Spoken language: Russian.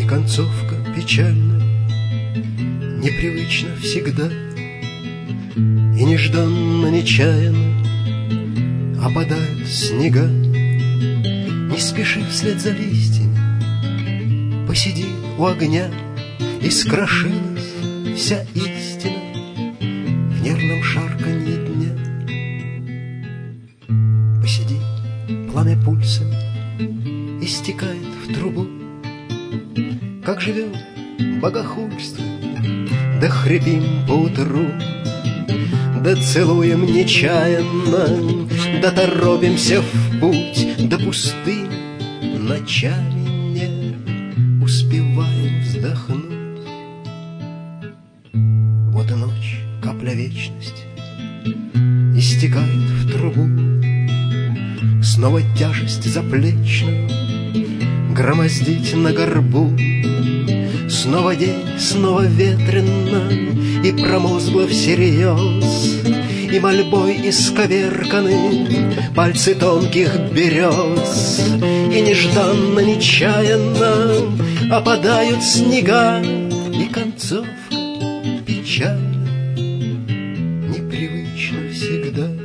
концовка печальна, непривычно всегда, и нежданно, нечаянно опадают снега. Не спеши вслед за листьями, посиди у огня, и скрошилась вся истина в нервном шарканье дня. Посиди, пламя пульсами истекает в трубу. Как живем, богохульствуем, да хрипим поутру, да целуем нечаянно, да торопимся в путь, да пустым ночами не успеваем вздохнуть. Вот и ночь, капля вечности, истекает в трубу. Снова тяжесть заплечную громоздить на горбу. Снова день, снова ветрено, и промозгло всерьез, и мольбой исковерканы пальцы тонких берез, и нежданно, нечаянно опадают снега, и концовка печальна, непривычно всегда.